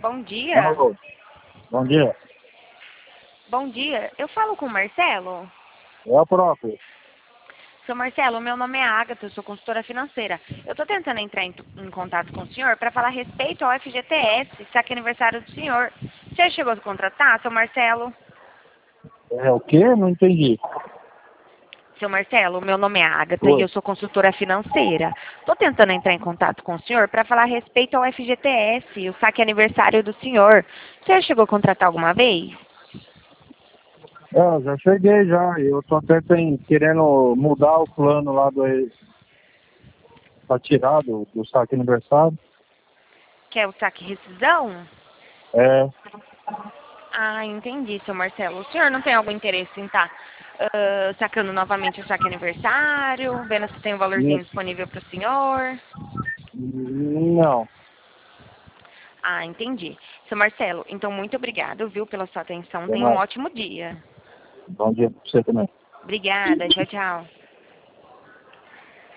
Bom dia. Alô. Bom dia. Bom dia. Eu falo com o Marcelo? É o próprio. Seu Marcelo, meu nome é Agatha, eu sou consultora financeira. Eu estou tentando entrar em contato com o senhor para falar a respeito ao FGTS, saque aniversário do senhor. O senhor chegou a contratar, seu Marcelo? É o quê? Não entendi. Seu Marcelo, meu nome é Agatha e Oi. eu sou consultora financeira. Estou tentando entrar em contato com o senhor para falar a respeito ao FGTS, o saque aniversário do senhor. O senhor chegou a contratar alguma vez? Já cheguei já. Eu tô até querendo mudar o plano lá pra tirar do saque aniversário. Que é o saque rescisão? É, Ah, entendi, seu Marcelo. O senhor não tem algum interesse em estar sacando novamente o saque aniversário, vendo se tem um n- valorzinho disponível para o senhor? não. Ah, entendi. Seu Marcelo, então muito obrigado, viu, pela sua atenção. Tem Tenha um mais. ótimo dia. Bom dia pra você também. Obrigada, tchau, tchau.